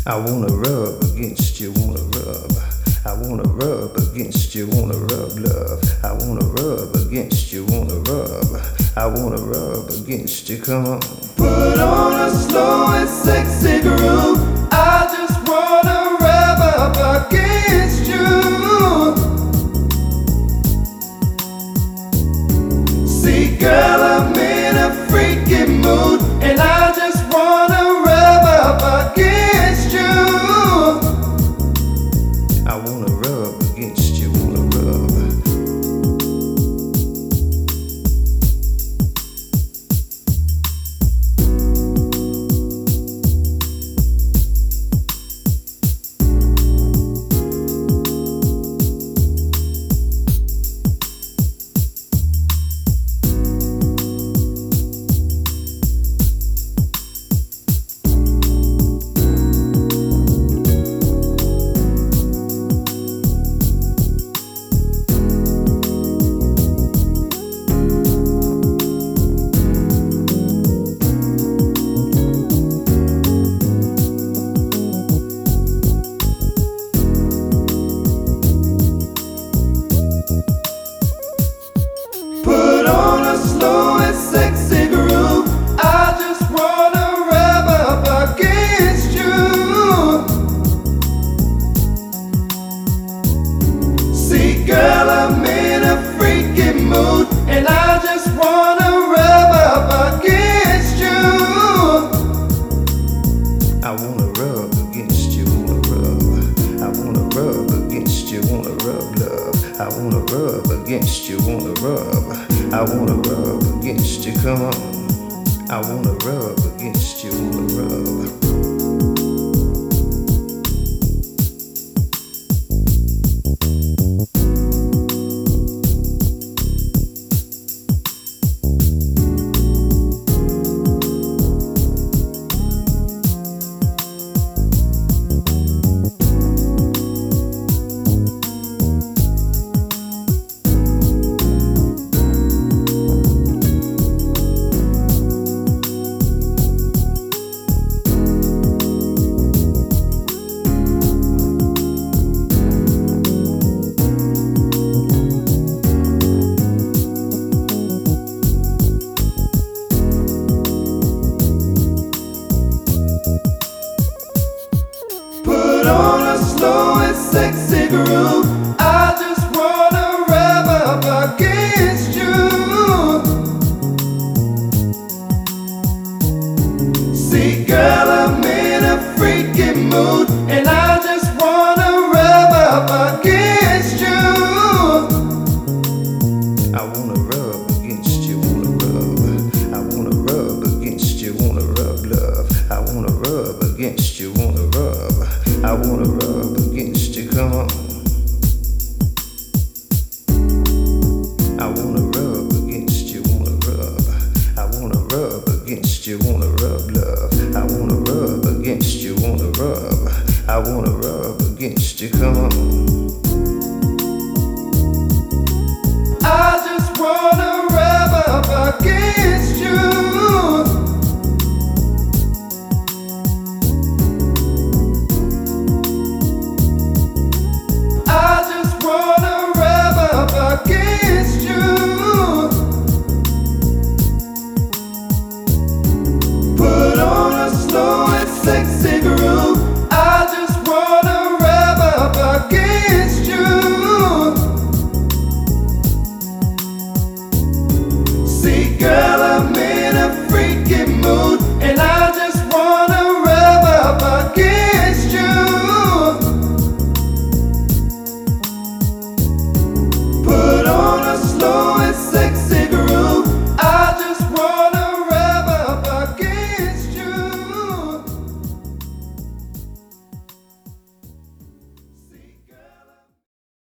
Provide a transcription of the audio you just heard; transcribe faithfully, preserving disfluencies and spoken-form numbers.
I wanna rub against you, wanna rub. I wanna rub against you, wanna rub love. I wanna rub against you, wanna rub. I wanna rub against you, come on. Put on a slow and sexy groove. I just wanna rub up against you. See, girl, I'm in a freaky mood, and I just wanna rub up against you. I wanna rub against you, wanna rub. Put on a slow and sexy groove. I just wanna rub up against you. See, girl, I'm in a freaky mood, and I just wanna rub up against you. I wanna rub against you, wanna rub. I wanna rub against you, wanna rub love. I wanna rub against you, wanna rub. I wanna rub against you, come on. I wanna rub against you, wanna rub. Put on a slow and sexy groove. I just wanna rub up against you. See, girl, I'm in a freaky mood, and I just wanna rub up against you. I wanna rub against you, wanna rub. I wanna rub against you, wanna rub love. I wanna rub against you, wanna rub. I wanna rub against you, come on. I wanna rub against you, wanna rub. I wanna rub against you, wanna rub love. I wanna rub against you, wanna rub. I wanna rub against you, come on. I just wanna rub up against you. I just wanna rub up against you. Put on a slow and sexy groove. I just wanna rub up against you. See, girl,